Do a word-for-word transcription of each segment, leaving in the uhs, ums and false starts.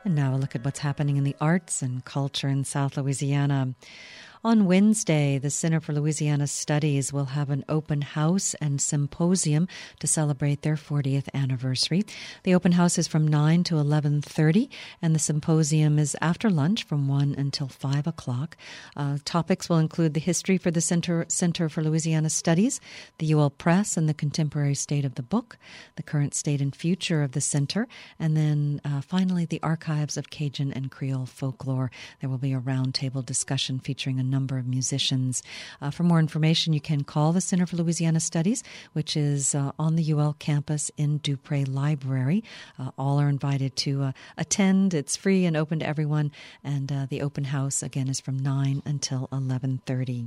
And now a look at what's happening in the arts and culture in South Louisiana. On Wednesday, the Center for Louisiana Studies will have an open house and symposium to celebrate their fortieth anniversary. The open house is from nine to eleven thirty, and the symposium is after lunch from one until five o'clock. Uh, topics will include the history for the Center, Center for Louisiana Studies, the U L Press and the contemporary state of the book, the current state and future of the center, and then uh, finally the archives of Cajun and Creole folklore. There will be a roundtable discussion featuring a number of musicians. Uh, for more information, you can call the Center for Louisiana Studies, which is uh, on the U L campus in Dupré Library. Uh, all are invited to uh, attend. It's free and open to everyone, and uh, the open house, again, is from nine until eleven thirty.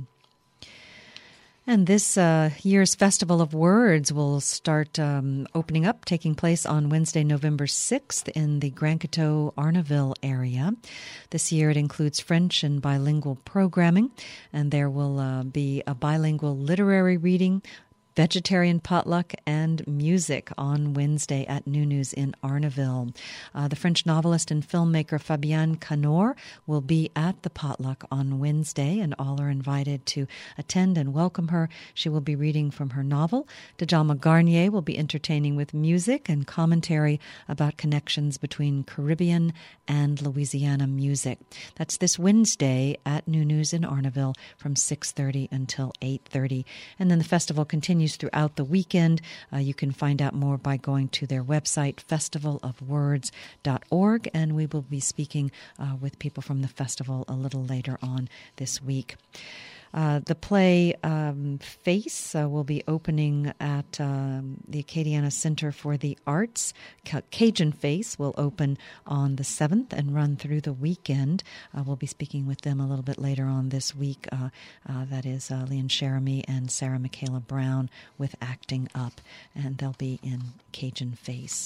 And this uh, year's Festival of Words will start um, opening up, taking place on Wednesday, November sixth in the Grand Coteau, Arnaville area. This year it includes French and bilingual programming, and there will uh, be a bilingual literary reading, vegetarian potluck, and music on Wednesday at Nunu's in Arnaville. Uh, the French novelist and filmmaker Fabienne Canor will be at the potluck on Wednesday, and all are invited to attend and welcome her. She will be reading from her novel. Djalma Garnier will be entertaining with music and commentary about connections between Caribbean and Louisiana music. That's this Wednesday at Nunu's in Arnaville from six thirty until eight thirty. And then the festival continues throughout the weekend. Uh, you can find out more by going to their website, festival of words dot org, and we will be speaking uh, with people from the festival a little later on this week. Uh, the play um, Face uh, will be opening at um, the Acadiana Center for the Arts. C- Cajun Face will open on the seventh and run through the weekend. Uh, we'll be speaking with them a little bit later on this week. Uh, uh, that is uh, Leon Cherami and Sarah Michaela Brown with Acting Up, and they'll be in Cajun Face.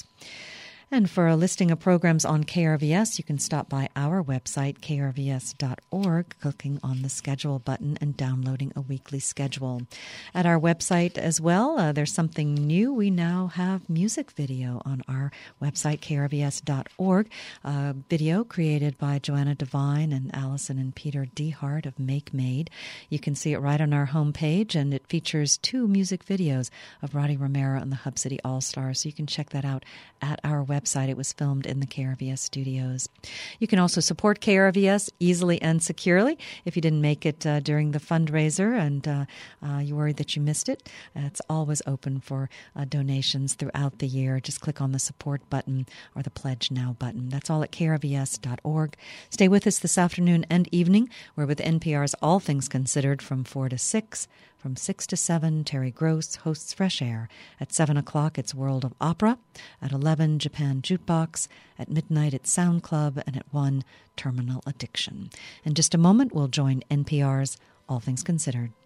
And for a listing of programs on K R V S, you can stop by our website, k r v s dot org, clicking on the schedule button and downloading a weekly schedule. At our website as well, uh, there's something new. We now have music video on our website, k r v s dot org. Uh, video created by Joanna Devine and Allison and Peter Dehart of Make Made. You can see it right on our homepage, and it features two music videos of Roddy Romero and the Hub City All-Stars, so you can check that out at our website. Website. It was filmed in the K R V S studios. You can also support K R V S easily and securely if you didn't make it uh, during the fundraiser and uh, uh, you're worried that you missed it. Uh, it's always open for uh, donations throughout the year. Just click on the support button or the Pledge Now button. That's all at k r v s dot org. Stay with us this afternoon and evening. We're with N P R's All Things Considered from four to six. From six to seven, Terry Gross hosts Fresh Air. At seven o'clock, it's World of Opera. At eleven, Japan Jukebox. At midnight, it's Sound Club. And at one, Terminal Addiction. In just a moment, we'll join N P R's All Things Considered.